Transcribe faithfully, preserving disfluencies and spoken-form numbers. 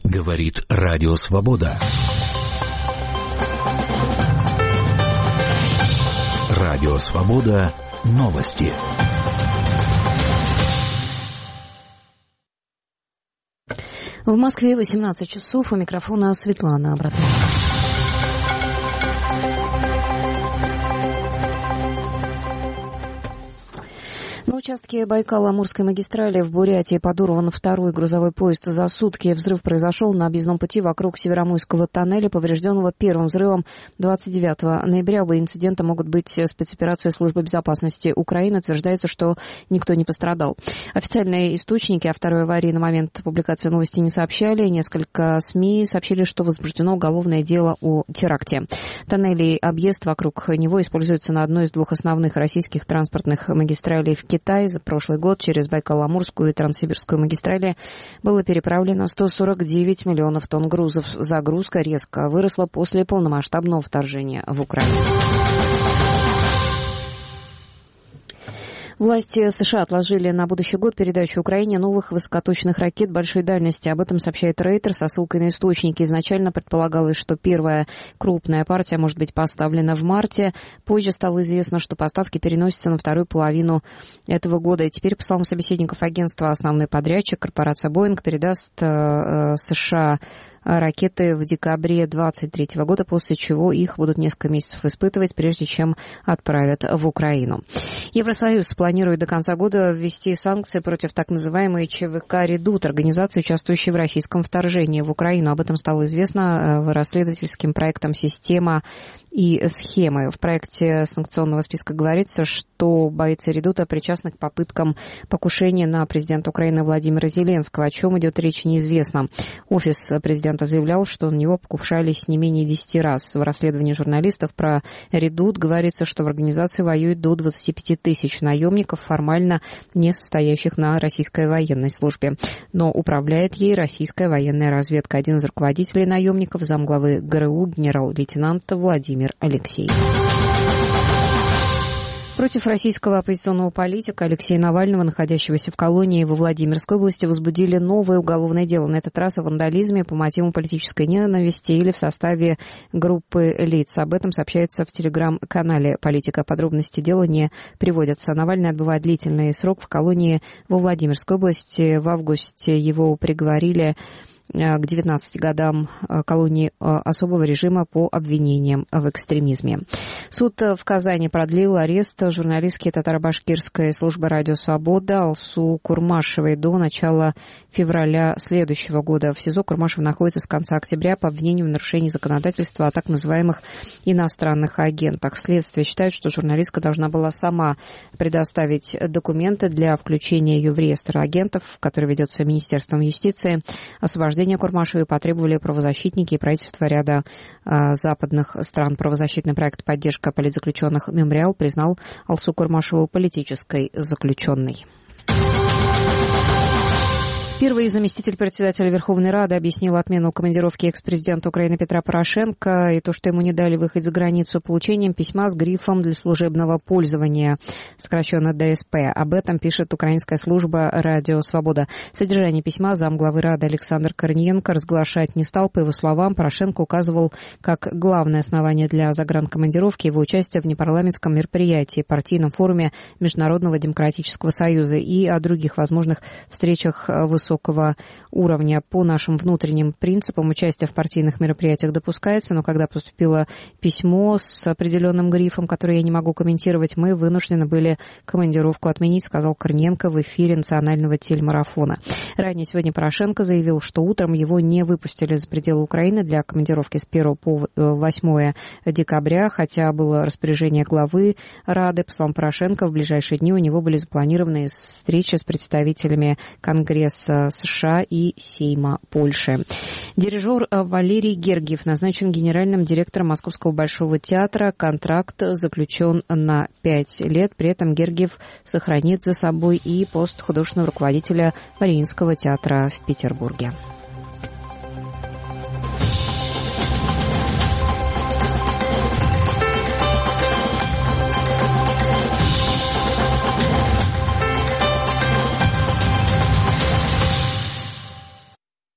Говорит Радио Свобода. Радио Свобода. Новости. В Москве восемнадцать часов. У микрофона Светлана Абратова. На участке Байкало-Амурской магистрали в Бурятии подорван второй грузовой поезд за сутки. Взрыв произошел на объездном пути вокруг Северомуйского тоннеля, поврежденного первым взрывом двадцать девятого ноября. Оба инцидента могут быть спецоперацией Службы безопасности Украины. Утверждается, что никто не пострадал. Официальные источники о второй аварии на момент публикации новости не сообщали. Несколько СМИ сообщили, что возбуждено уголовное дело о теракте. Тоннель и объезд вокруг него используются на одной из двух основных российских транспортных магистралей в Китае. За прошлый год через Байкало-Амурскую и Транссибирскую магистрали было переправлено сто сорок девять миллионов тонн грузов. Загрузка резко выросла после полномасштабного вторжения в Украину. Власти США отложили на будущий год передачу Украине новых высокоточных ракет большой дальности. Об этом сообщает Рейтер со ссылкой на источники. Изначально предполагалось, что первая крупная партия может быть поставлена в марте. Позже стало известно, что поставки переносятся на вторую половину этого года. И теперь, по словам собеседников агентства, основной подрядчик, корпорация Боинг, передаст э, США ракеты в декабре двадцать третьего года, после чего их будут несколько месяцев испытывать, прежде чем отправят в Украину. Евросоюз планирует до конца года ввести санкции против так называемой ЧВК «Редут», организации, участвующей в российском вторжении в Украину. Об этом стало известно расследовательским проектом «Система и схемы». В проекте санкционного списка говорится, что бойцы «Редута» причастны к попыткам покушения на президента Украины Владимира Зеленского. О чем идет речь, неизвестно. Офис президента заявлял, что на него покушались не менее десяти раз. В расследовании журналистов про «Редут» говорится, что в организации воюет до двадцати пяти тысяч наемников, формально не состоящих на российской военной службе. Но управляет ей российская военная разведка. Один из руководителей наемников, замглавы ГРУ, генерал-лейтенант Владимир Алексеев. Против российского оппозиционного политика Алексея Навального, находящегося в колонии во Владимирской области, возбудили новое уголовное дело. На этот раз о вандализме по мотивам политической ненависти или в составе группы лиц. Об этом сообщается в телеграм-канале «Политика». Подробности дела не приводятся. Навальный отбывает длительный срок в колонии во Владимирской области. В августе его приговорили к девятнадцати годам колонии особого режима по обвинениям в экстремизме. Суд в Казани продлил арест журналистки татаро-башкирской службы «Радио Свобода» Алсу Курмашевой до начала февраля следующего года. В СИЗО Курмашева находится с конца октября по обвинению в нарушении законодательства о так называемых иностранных агентах. Следствие считает, что журналистка должна была сама предоставить документы для включения ее в реестр агентов, который ведется Министерством юстиции. Освобождение Курмашевой потребовали правозащитники и правительства ряда э, западных стран. Правозащитный проект «Поддержка политзаключенных Мемориал» признал Алсу Курмашеву политической заключенной. Первый заместитель председателя Верховной Рады объяснил отмену командировки экс-президента Украины Петра Порошенко и то, что ему не дали выехать за границу, получением письма с грифом «для служебного пользования», сокращенно ДСП. Об этом пишет украинская служба «Радио Свобода». Содержание письма замглавы Рады Александр Корниенко разглашать не стал. По его словам, Порошенко указывал как главное основание для загранкомандировки его участие в непарламентском мероприятии, партийном форуме Международного демократического союза и о других возможных встречах высокого высокого уровня. По нашим внутренним принципам участие в партийных мероприятиях допускается, но когда поступило письмо с определенным грифом, который я не могу комментировать, мы вынуждены были командировку отменить, сказал Корниенко в эфире национального телемарафона. Ранее сегодня Порошенко заявил, что утром его не выпустили за пределы Украины для командировки с первого по восьмое декабря, хотя было распоряжение главы Рады. По словам Порошенко, в ближайшие дни у него были запланированы встречи с представителями Конгресса США и Сейма Польши. Дирижер Валерий Гергиев назначен генеральным директором Московского Большого театра. Контракт заключен на пять лет. При этом Гергиев сохранит за собой и пост художественного руководителя Мариинского театра в Петербурге.